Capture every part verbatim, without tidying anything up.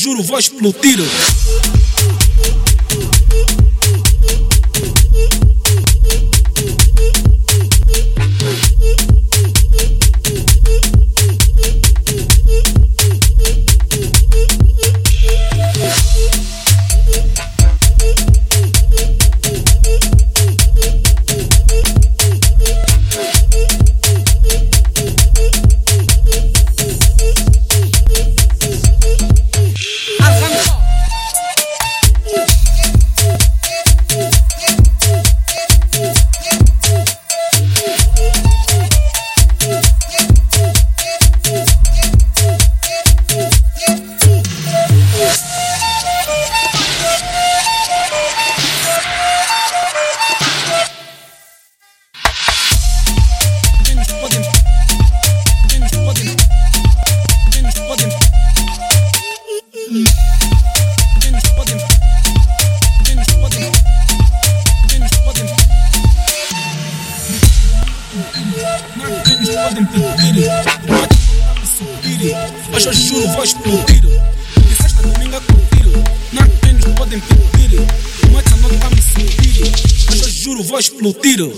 juro, vou explodir. Hoje eu juro, vou explodir. De sexta domingo a curtir. Não tem nos podem pedir. Mas a nota me subir. Hoje eu juro, vou explodir.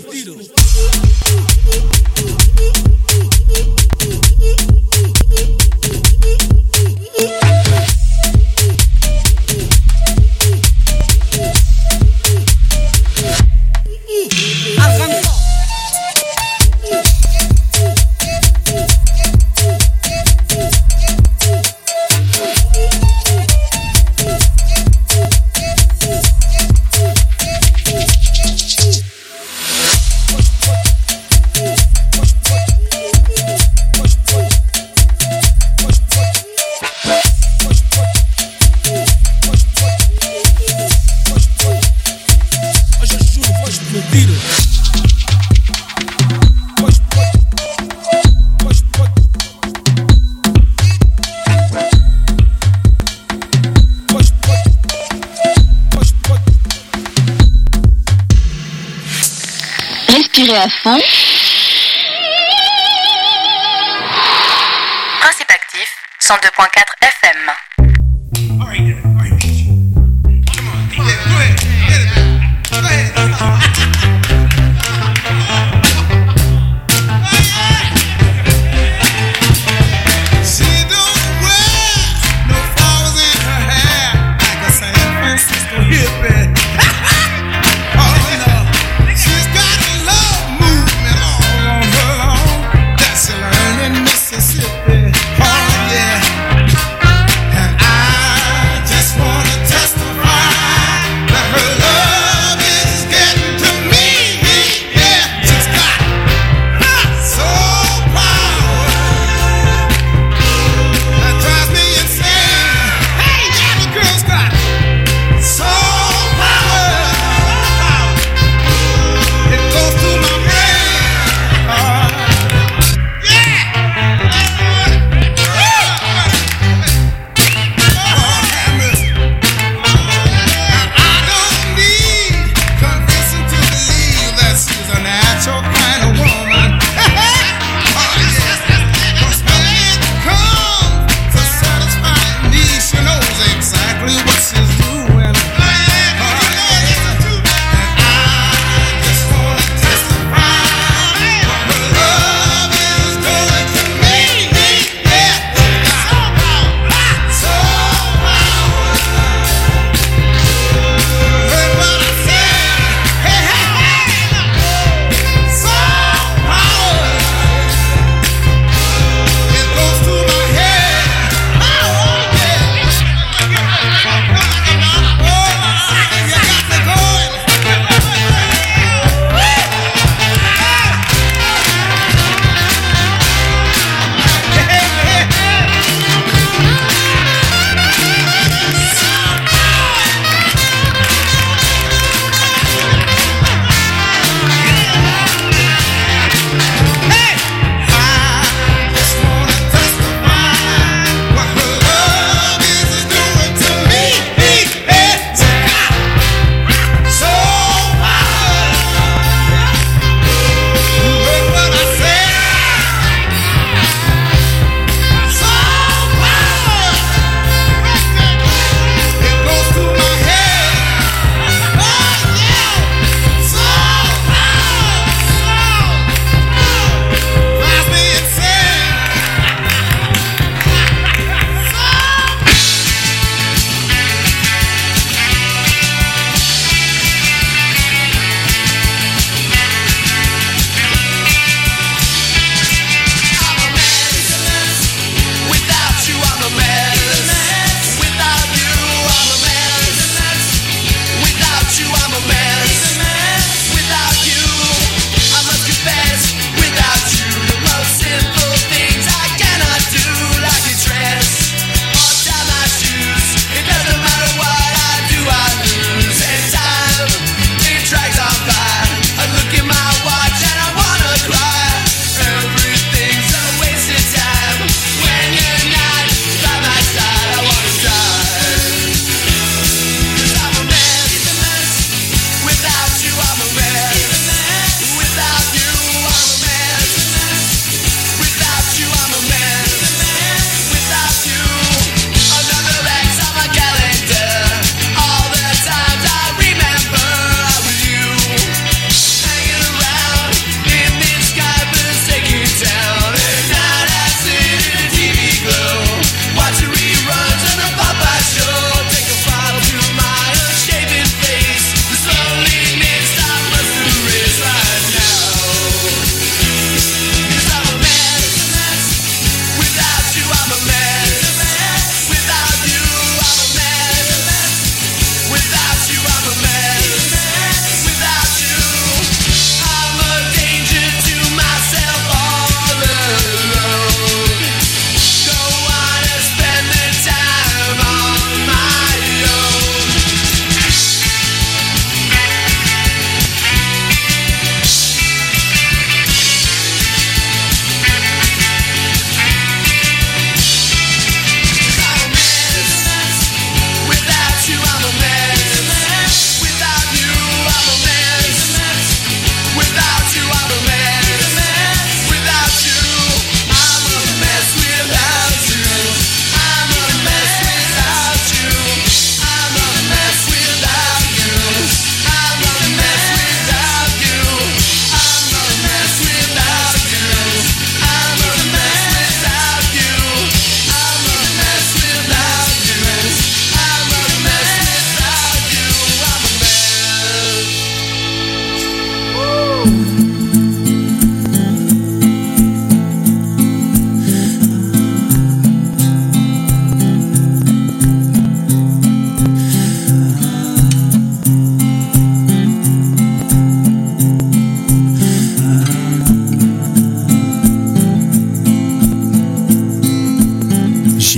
Respirez à fond. Principe actif, cent deux point quatre F M. Mississippi, oh yeah.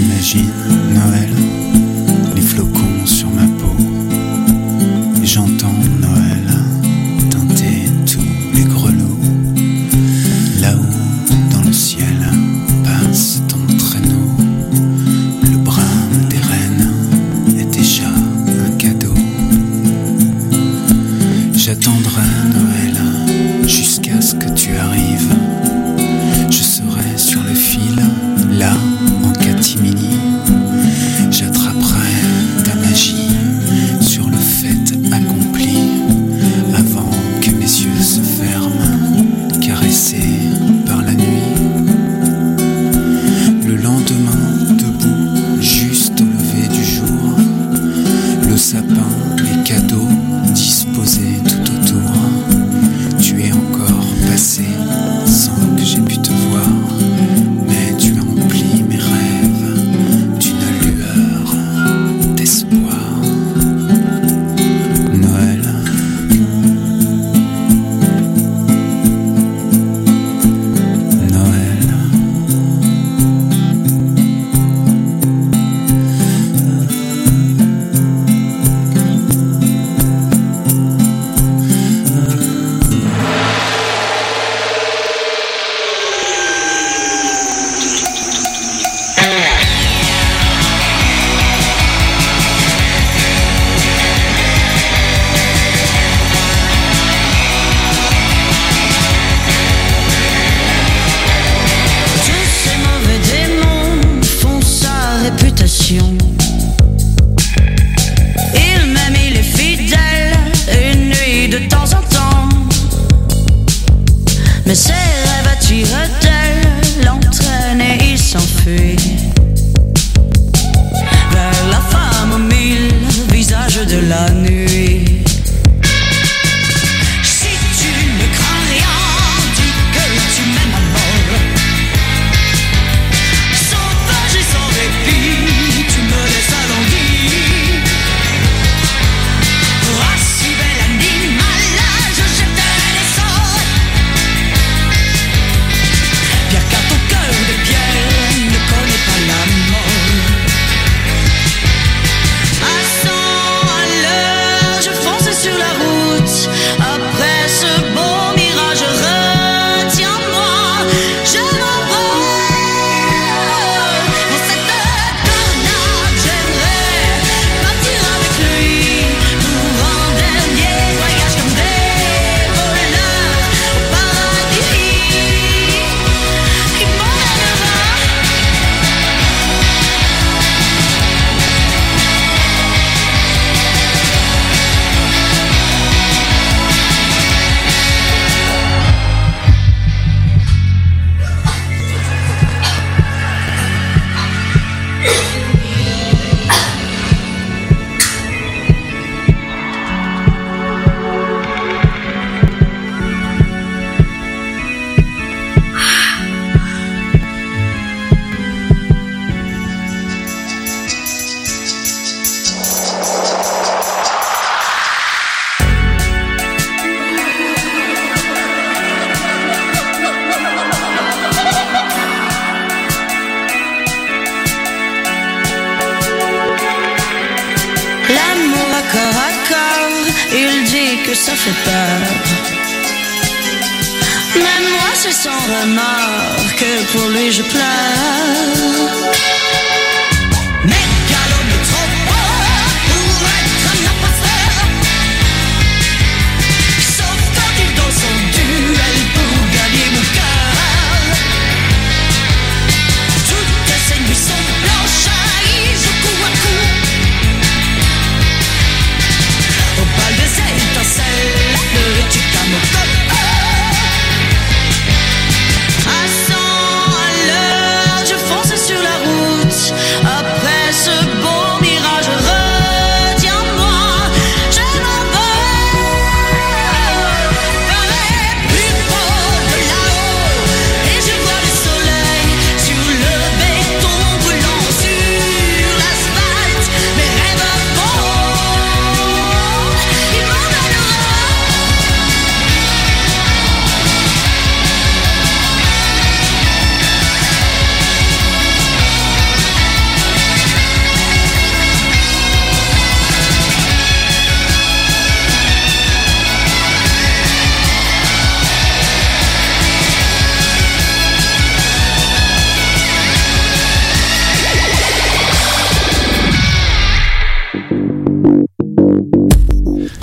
J'imagine Noël, les flocons sur ma peau, et j'entends Noël teinter tous les grelots. Là-haut dans le ciel passe ton traîneau, le brame des rennes est déjà un cadeau. J'attendrai Noël jusqu'à ce que tu arrives. Je serai sur le fil, là, en catimini. J'attraperai ta magie sur le fait accompli, avant que mes yeux se ferment, caressés par la nuit. Le lendemain, debout, juste au lever du jour, le sapin, les cadeaux disposés tout autour. Tu es encore passé sans que j'ai pu te voir, mais tu as empli mes rêves d'une lueur d'espoir. Noël, Noël. Il m'a mis les fidèles une nuit de temps en temps, mais ses rêves attirent-elles, l'entraînent et il s'enfuit vers la femme aux mille visages de la nuit. Si tu ne crains rien, dis que tu m'aimes à mort. Sauvage et sans répit, tu me laisses alanguir. Ah, si bel animal, je jetterai les sorts. Pierre, car ton cœur de pierre ne connaît pas la mort. À cent à l'heure, je fonce sur la route. Après ce beau mirage, retiens-moi, je m'envole. Dans cette tornade, j'aimerais partir avec lui pour un dernier voyage comme des voleurs au paradis qui m'emmènera. L'amour à corps à corps, il dit que ça fait peur. Même moi c'est sans remords que pour lui je pleure. Mégalo mais trop fort pour être un imposteur. Sauf quand il danse son duel pour gagner mon cœur. Toutes ces nuits sont blanches, il joue coup à coup. Au bal des étincelles, le Chicamoco. À cent à l'heure, je fonce sur la route.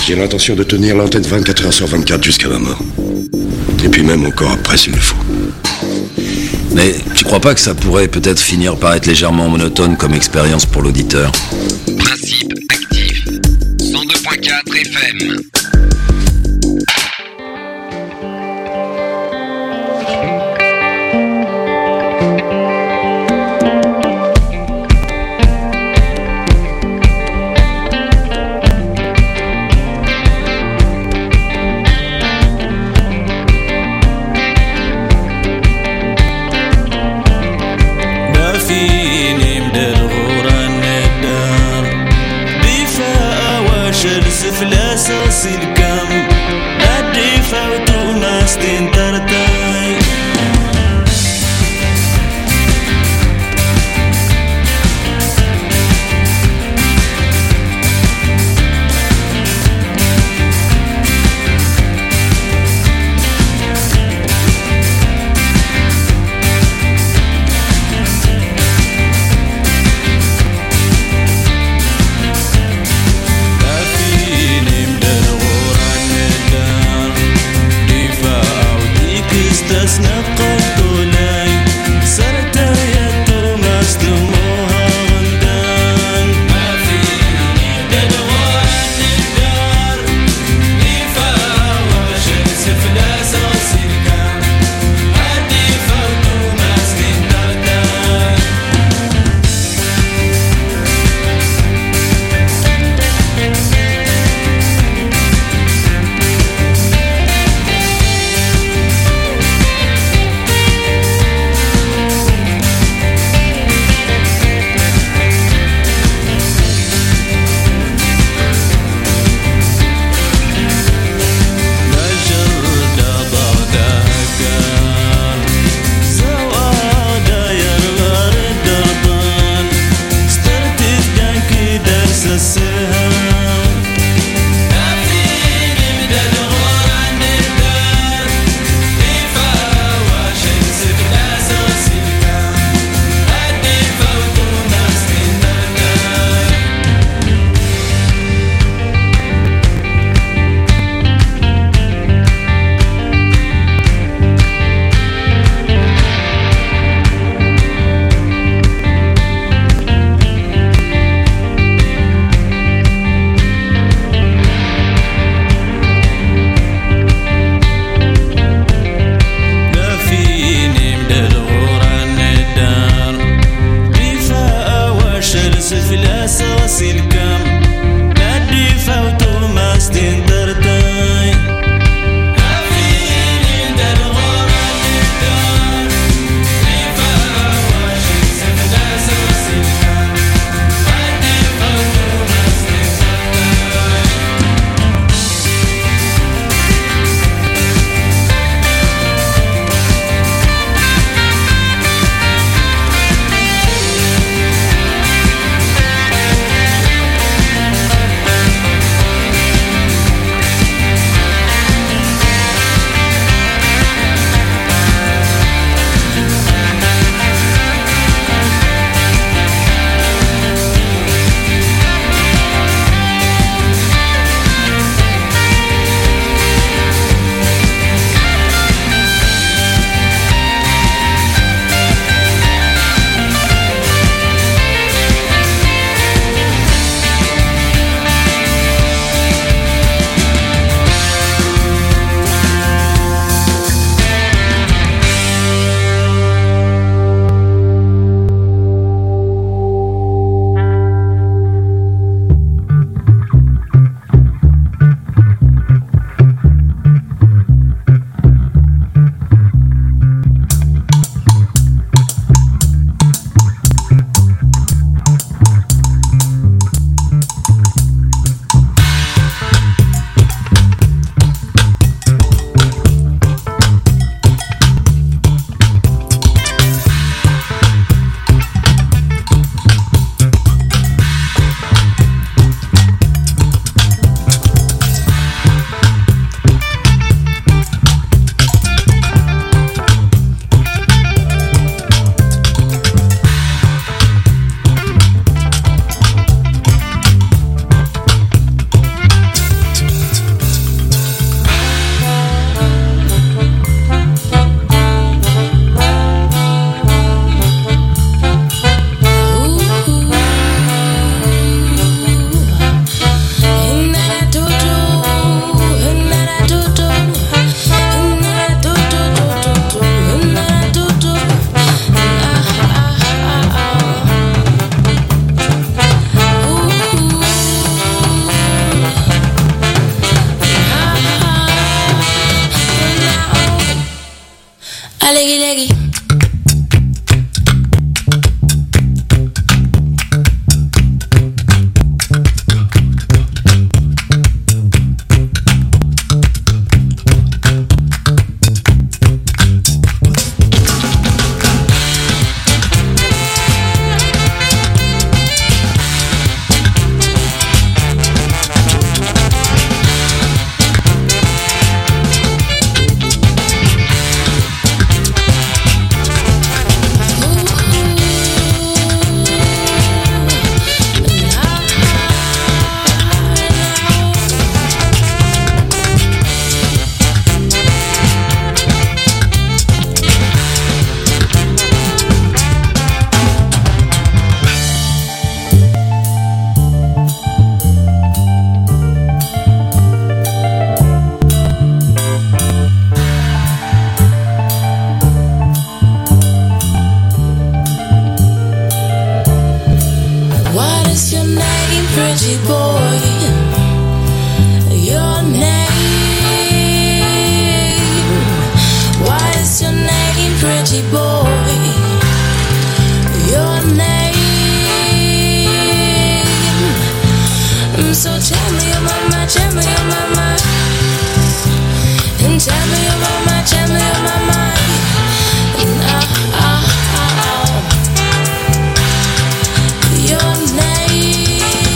J'ai l'intention de tenir l'antenne vingt-quatre heures sur vingt-quatre jusqu'à ma mort. Et puis même encore après s'il le faut. Mais tu crois pas que ça pourrait peut-être finir par être légèrement monotone comme expérience pour l'auditeur? Principe actif. cent deux point quatre F M. pretty boy. Your name, what is your name, pretty boy? Your name. So tell me your mama, tell me your mama, and tell me your mama, tell me your mama. And ah ah ah, your name.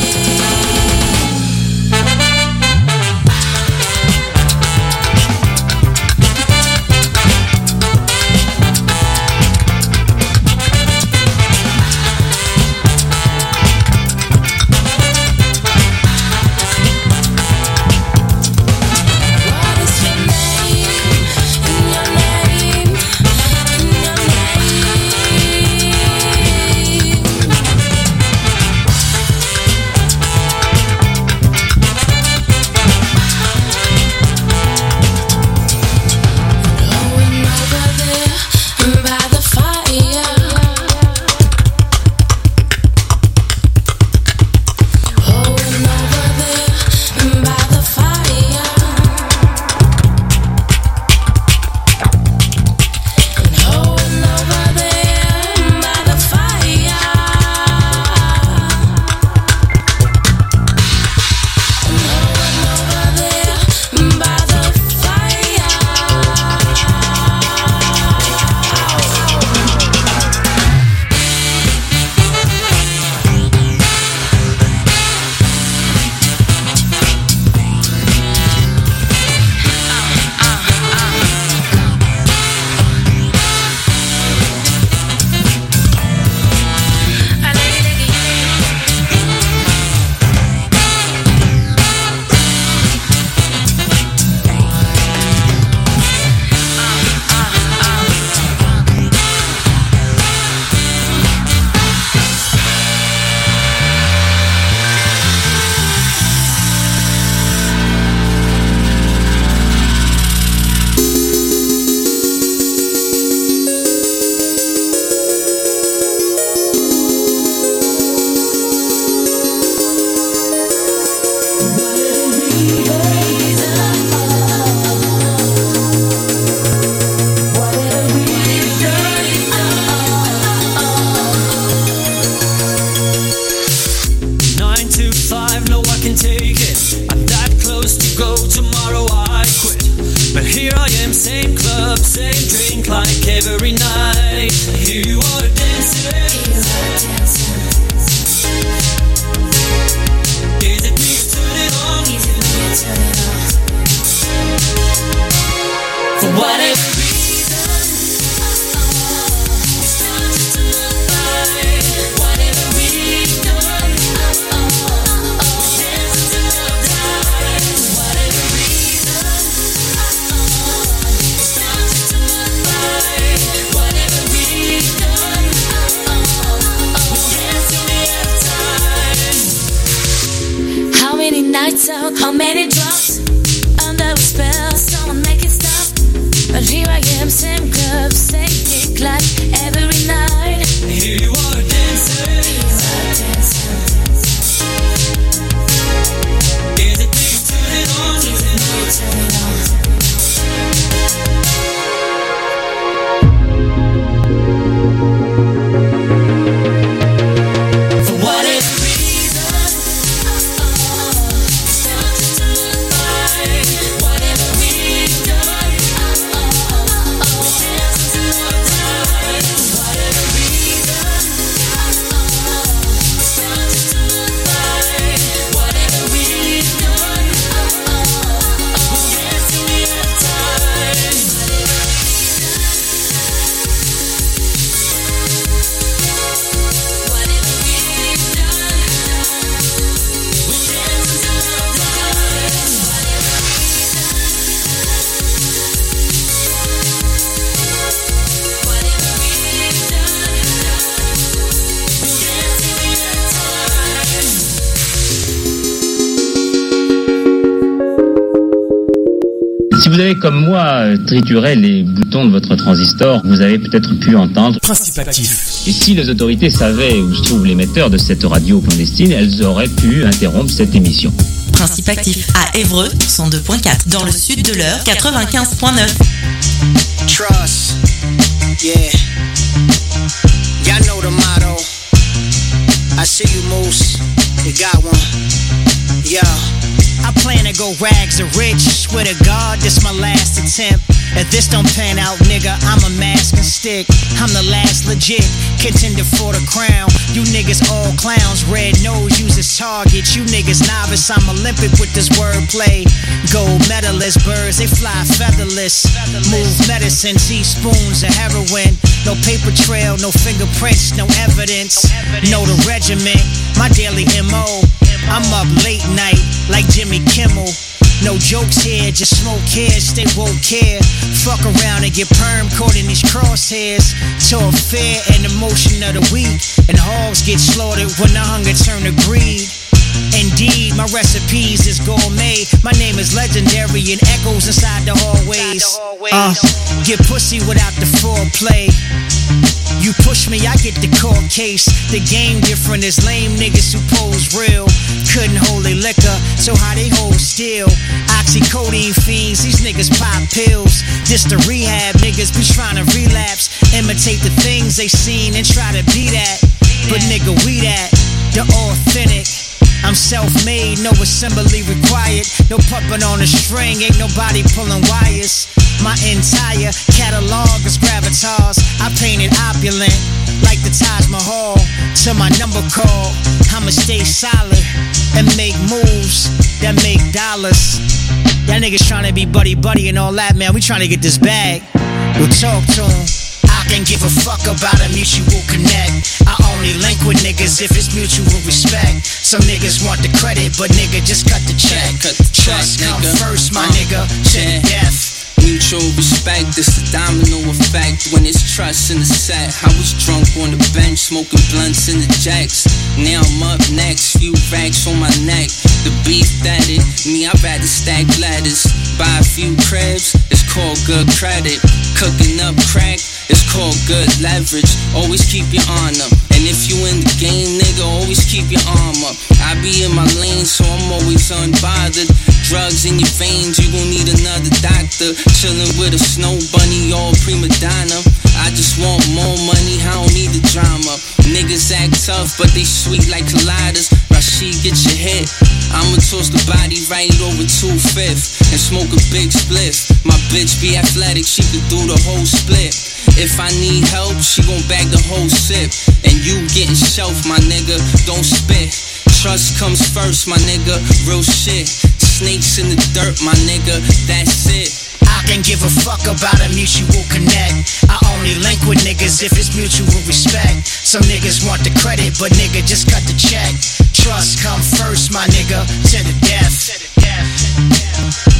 How many drops under a spell? Someone make it stop. But here I am, same club, same kick like every night. Here you are dancing. Here you are dancing. Is it me you turn it on? Is it me you turn it on? For whatever reason, whatever we've done, whatever reason, whatever we've done, we'll dance till the end of time. Whatever we've done, we'll dance till the end of time. Whatever we've done, we'll dance till the end of time. Si vous avez comme moi trituré les boutons de votre transistor, vous avez peut-être pu entendre Principe actif. Et si les autorités savaient où se trouve l'émetteur de cette radio clandestine, elles auraient pu interrompre cette émission. Principe actif à Évreux, cent deux point quatre. Dans le sud de l'Eure, quatre-vingt-quinze point neuf. Trust, yeah. Y'all know the motto. I see you, Moose. You got one. Yeah. I plan to go rags to rich. Swear to God, this my last attempt. If this don't pan out, nigga, I'm a mask and stick. I'm the last legit contender for the crown. You niggas all clowns, red nose uses target. You niggas novice, I'm Olympic with this wordplay. Gold medalist birds, they fly featherless. Move medicine, teaspoons of heroin. No paper trail, no fingerprints, no evidence. Know the regiment, my daily M O. I'm up late night like Jimmy Kimmel. No jokes here, just smoke here, stay woke here. Fuck around and get perm caught in these crosshairs. Talk fear and emotion of the weak. And hogs get slaughtered when the hunger turn to greed. Indeed, my recipes is gourmet. My name is legendary and echoes inside the hallways. Uh, get pussy without the foreplay. You push me, I get the court case. The game different is lame niggas who pose real. Couldn't hold a liquor, so how they hold still? Oxycodone fiends, these niggas pop pills. This the rehab, niggas be trying to relapse. Imitate the things they seen and try to be that. But nigga, we that, the authentic. I'm self-made, no assembly required. No puppet on a string, ain't nobody pulling wires. My entire catalog is gravitas. I painted opulent, like the Taj Mahal. To my number call, I'ma stay solid and make moves that make dollars. Y'all niggas tryna be buddy-buddy and all that, man. We tryna get this bag. We'll talk to 'em. I can give a fuck about a mutual connect. I only link with niggas if it's mutual respect. Some niggas want the credit, but nigga, just cut the check. Cut the Trust check, come nigga. first, my uh, nigga, to yeah. the death. Mutual respect, it's a domino effect when it's trust in the set. I was drunk on the bench, smoking blunts in the jacks. Now I'm up next, few racks on my neck. The beef that it, me I'd rather stack ladders. Buy a few cribs, it's called good credit. Cooking up crack, it's called good leverage. Always keep your honor, and if you in the game, nigga, always keep your arm up. I be in my lane, so I'm always unbothered. Drugs in your veins, you gon' need another doctor. Chillin' with a snow bunny, all prima donna. I just want more money, I don't need the drama. Niggas act tough, but they sweet like colliders. Rashid, get your hit. I'ma toss the body right over two-fifth and smoke a big spliff. My bitch be athletic, she could do the whole split. If I need help, she gon' bag the whole sip. And you getting shelf, my nigga, don't spit. Trust comes first, my nigga, real shit. Snakes in the dirt, my nigga, that's it. I can give a fuck about a mutual connect. I only link with niggas if it's mutual respect. Some niggas want the credit, but nigga, just cut the check. Trust come first, my nigga, to the death. To the death.